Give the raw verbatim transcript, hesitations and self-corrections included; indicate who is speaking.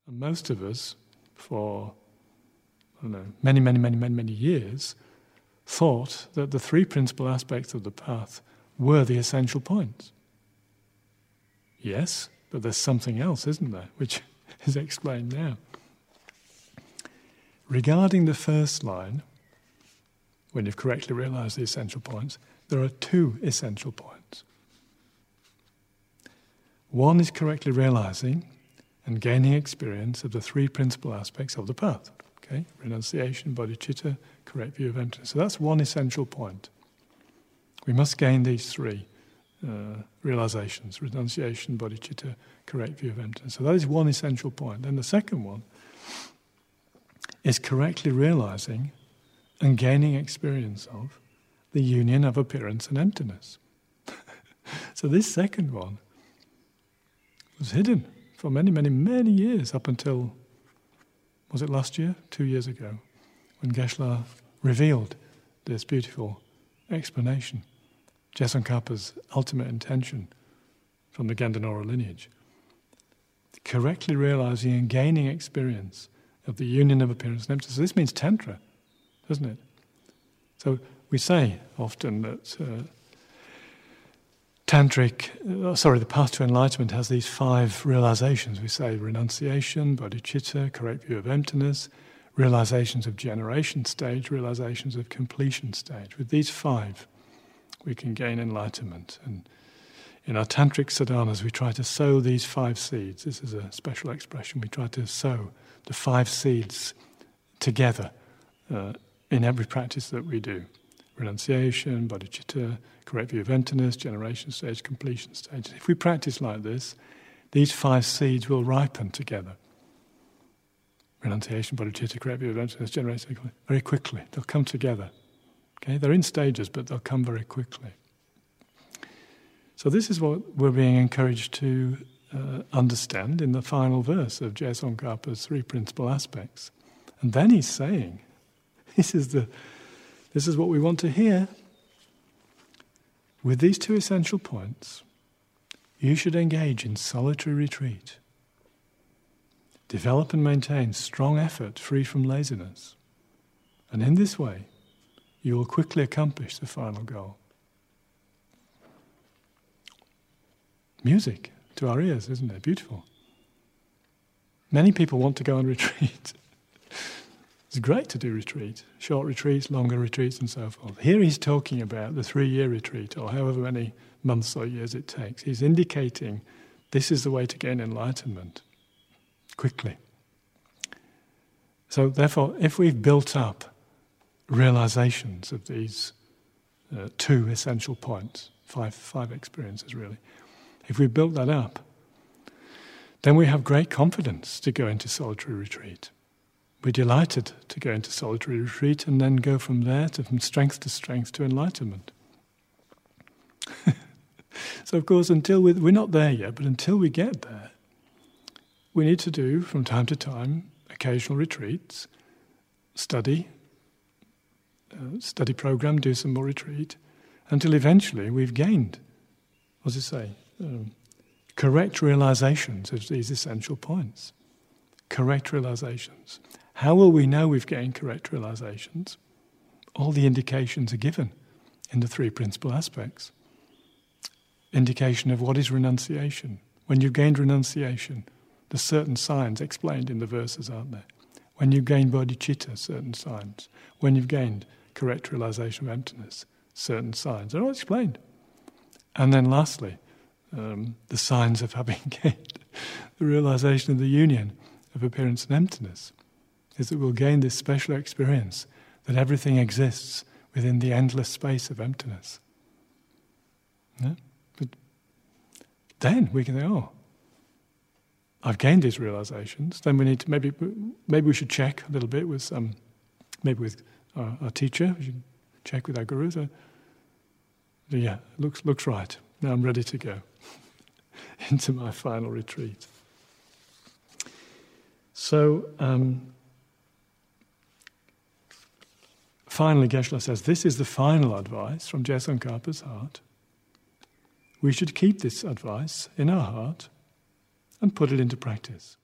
Speaker 1: And most of us, for I don't know, many, many, many, many, many years, thought that the three principal aspects of the path were the essential points. Yes, but there's something else, isn't there, which is explained now. Regarding the first line, when you've correctly realized the essential points, there are two essential points. One is correctly realizing and gaining experience of the three principal aspects of the path. Okay? Renunciation, bodhicitta, correct view of emptiness. So that's one essential point. We must gain these three uh, realizations: renunciation, bodhicitta, correct view of emptiness. So that is one essential point. Then the second one is correctly realizing and gaining experience of the union of appearance and emptiness. So this second one was hidden for many, many, many years, up until, was it last year? Two years ago, when Geshe-la revealed this beautiful explanation, Je Tsongkhapa's ultimate intention from the Gandanora lineage. Correctly realizing and gaining experience of the union of appearance and emptiness. So this means Tantra, doesn't it? So we say often that uh, Tantric, uh, sorry, the path to enlightenment has these five realizations. We say renunciation, bodhicitta, correct view of emptiness, realizations of generation stage, realizations of completion stage. With these five, we can gain enlightenment. And in our Tantric sadhanas, we try to sow these five seeds. This is a special expression. We try to sow the five seeds together uh, in every practice that we do. Renunciation, bodhicitta, correct view of emptiness, generation stage, completion stage. If we practice like this, these five seeds will ripen together. Renunciation, bodhicitta, correct view of emptiness, generation stage, very quickly. They'll come together. Okay, they're in stages, but they'll come very quickly. So this is what we're being encouraged to uh, understand in the final verse of Je Tsongkhapa's three principal aspects. And then he's saying, this is the, this is what we want to hear. With these two essential points, you should engage in solitary retreat. Develop and maintain strong effort free from laziness. And in this way, you will quickly accomplish the final goal. Music to our ears, isn't it? Beautiful. Many people want to go on retreat. It's great to do retreat, short retreats, longer retreats, and so forth. Here he's talking about the three-year retreat, or however many months or years it takes. He's indicating this is the way to gain enlightenment quickly. So therefore, if we've built up realizations of these uh, two essential points, five, five experiences really, if we've built that up, then we have great confidence to go into solitary retreat. We're delighted to go into solitary retreat and then go from there to from strength to strength to enlightenment. So of course, until we, we're not there yet, but until we get there, we need to do from time to time occasional retreats, study, uh, study program, do some more retreat, until eventually we've gained, what does it say, um, correct realizations of these essential points. Correct realizations. How will we know we've gained correct realizations? All the indications are given in the three principal aspects. Indication of what is renunciation. When you've gained renunciation, there's certain signs explained in the verses, aren't there? When you've gained bodhicitta, certain signs. When you've gained correct realization of emptiness, certain signs. They're all explained. And then lastly, um, the signs of having gained the realization of the union of appearance and emptiness is that we'll gain this special experience that everything exists within the endless space of emptiness. Yeah? But then we can say, oh, I've gained these realizations. Then we need to, maybe maybe we should check a little bit with some, maybe with our, our teacher, we should check with our guru. So, yeah, looks looks right. Now I'm ready to go into my final retreat. So, um, finally, Geshe-la says, this is the final advice from Je Tsongkhapa's heart. We should keep this advice in our heart and put it into practice.